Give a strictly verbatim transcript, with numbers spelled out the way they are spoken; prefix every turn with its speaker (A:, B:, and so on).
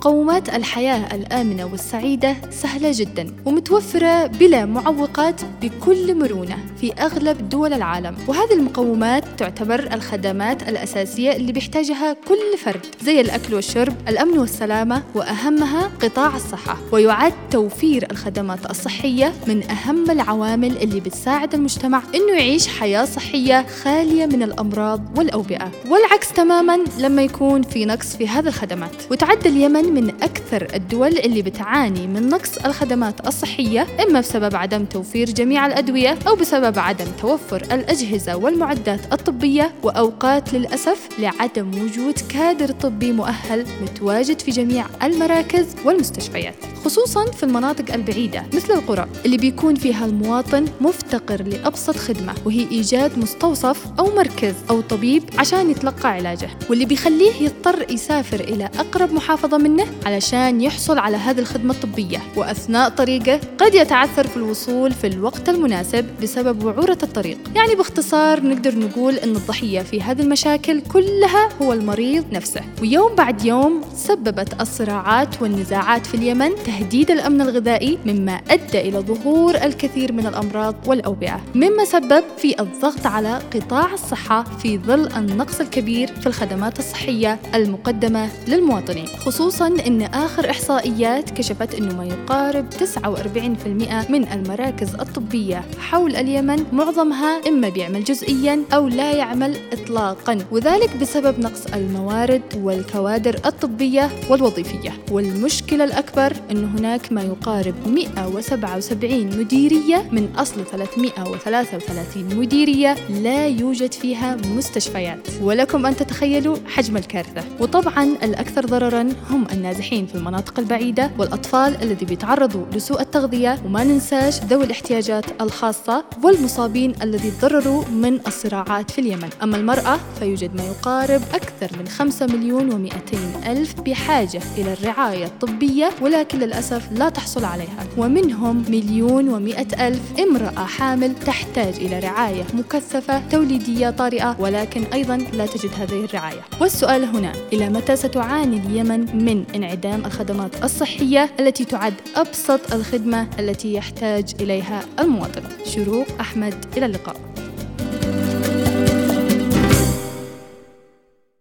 A: مقومات الحياة الآمنة والسعيدة سهلة جدا ومتوفرة بلا معوقات بكل مرونة في أغلب دول العالم، وهذه المقومات تعتبر الخدمات الأساسية اللي بيحتاجها كل فرد زي الأكل والشرب، الأمن والسلامة، وأهمها قطاع الصحة. ويعد توفير الخدمات الصحية من أهم العوامل اللي بتساعد المجتمع إنه يعيش حياة صحية خالية من الأمراض والأوبئة، والعكس تماماً لما يكون في نقص في هذه الخدمات. وتعد اليمن من أكثر الدول اللي بتعاني من نقص الخدمات الصحية، إما بسبب عدم توفير جميع الأدوية أو بسبب عدم توفر الأجهزة والمعدات الطبية، وأوقات للأسف لعدم وجود كادر طبي مؤهل متواجد في جميع المراكز والمستشفيات، خصوصاً في المناطق البعيدة مثل القرى اللي بيكون فيها المواطن مفتقر لأبسط خدمة، وهي إيجاد مستوصف أو مركز أو طبيب عشان يتلقى علاجه، واللي بيخليه يضطر يسافر إلى أقرب محافظة منه علشان يحصل على هذه الخدمة الطبية، وأثناء طريقه قد يتعثر في الوصول في الوقت المناسب بسبب وعورة الطريق. يعني باختصار نقدر نقول أن الضحية في هذه المشاكل كلها هو المريض نفسه. ويوم بعد يوم سببت الصراعات والنزاعات في اليمن تهديد الأمن الغذائي، مما أدى إلى ظهور الكثير من الأمراض والأوبئة، مما سبب في الضغط على قطاع الصحة في ظل النقص الكبير في الخدمات الصحية المقدمة للمواطنين، خصوصاً أن آخر إحصائيات كشفت أنه ما يقارب تسعة وأربعين بالمئة من المراكز الطبية حول اليمن معظمها إما بيعمل جزئياً أو لا يعمل إطلاقاً، وذلك بسبب نقص الموارد والكوادر الطبية والوظيفية. والمشكلة الأكبر أن هناك ما يقارب مئة وسبعة وسبعين مديرية من أصل ثلاثمئة وثلاثة وثلاثين مديرية لا يوجد فيها مستشفيات، ولكم أن تتخيلوا حجم الكارثة. وطبعاً الأكثر ضرراً هم النازحين في المناطق البعيدة والأطفال الذي بيتعرضوا لسوء التغذية، وما ننساش ذوي الاحتياجات الخاصة والمصابين الذي تضرروا من الصراعات في اليمن. أما المرأة فيوجد ما يقارب أكثر من خمسة مليون ومئتين ألف بحاجة إلى الرعاية الطبية، ولكن للأسف لا تحصل عليها، ومنهم مليون ومئة ألف امرأة حامل تحتاج إلى رعاية مكثفة توليدية طارئة، ولكن أيضا لا تجد هذه الرعاية. والسؤال هنا، إلى متى ستعاني اليمن من انعدام الخدمات الصحية التي تعد أبسط الخدمة التي يحتاج إليها المواطن؟ شروق أحمد، إلى اللقاء.